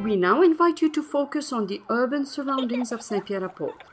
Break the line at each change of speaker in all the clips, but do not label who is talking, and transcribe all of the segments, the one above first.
We now invite you to focus on the urban surroundings of Saint-Pierre-à-Port.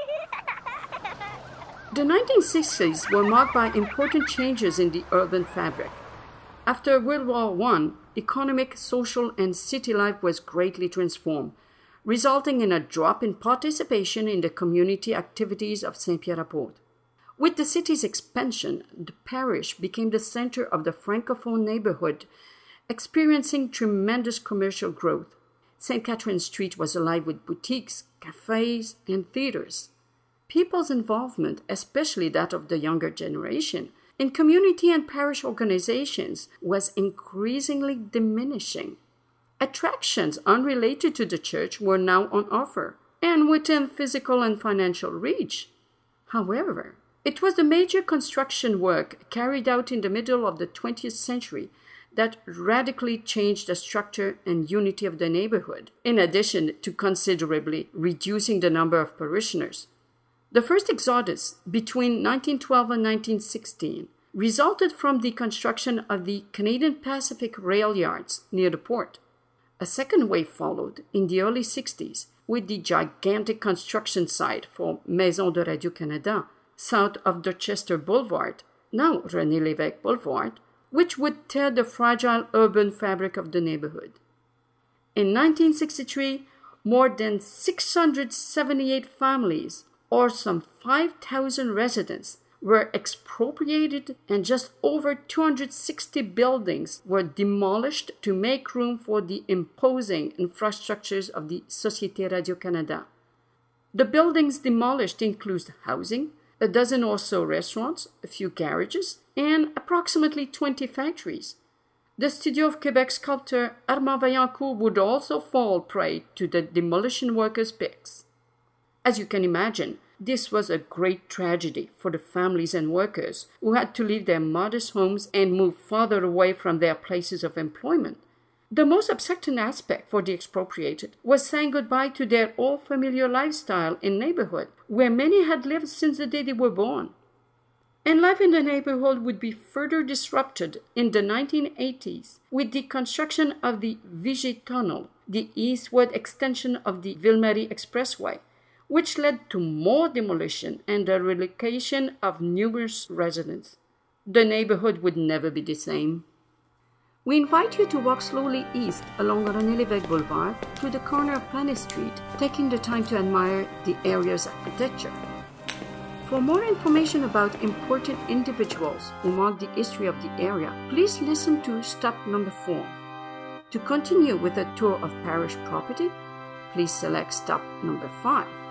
The 1960s were marked by important changes in the urban fabric. After World War I, economic, social, and city life was greatly transformed, resulting in a drop in participation in the community activities of Saint-Pierre-à-Port. With the city's expansion, the parish became the center of the Francophone neighborhood, experiencing tremendous commercial growth. St. Catherine Street was alive with boutiques, cafes, and theaters. People's involvement, especially that of the younger generation, in community and parish organizations was increasingly diminishing. Attractions unrelated to the church were now on offer and within physical and financial reach. However, it was the major construction work carried out in the middle of the 20th century that radically changed the structure and unity of the neighborhood, in addition to considerably reducing the number of parishioners. The first exodus between 1912 and 1916 resulted from the construction of the Canadian Pacific rail yards near the port. A second wave followed in the early 60s with the gigantic construction site for Maison de Radio-Canada south of Dorchester Boulevard, now René Lévesque Boulevard, which would tear the fragile urban fabric of the neighborhood. In 1963, more than 678 families, or some 5,000 residents, were expropriated and just over 260 buildings were demolished to make room for the imposing infrastructures of the Société Radio-Canada. The buildings demolished include housing, a dozen or so restaurants, a few garages, and approximately 20 factories. The Studio of Quebec sculptor Armand Vaillancourt would also fall prey to the demolition workers' picks. As you can imagine, this was a great tragedy for the families and workers who had to leave their modest homes and move farther away from their places of employment. The most upsetting aspect for the expropriated was saying goodbye to their old familiar lifestyle in neighborhood, where many had lived since the day they were born. And life in the neighborhood would be further disrupted in the 1980s with the construction of the Vigier Tunnel, the eastward extension of the Ville-Marie Expressway, which led to more demolition and the relocation of numerous residents. The neighborhood would never be the same. We invite you to walk slowly east along René Lévesque Boulevard to the corner of Planet Street, taking the time to admire the area's architecture. For more information about important individuals who mark the history of the area, please listen to stop number 4. To continue with a tour of parish property, please select stop number 5.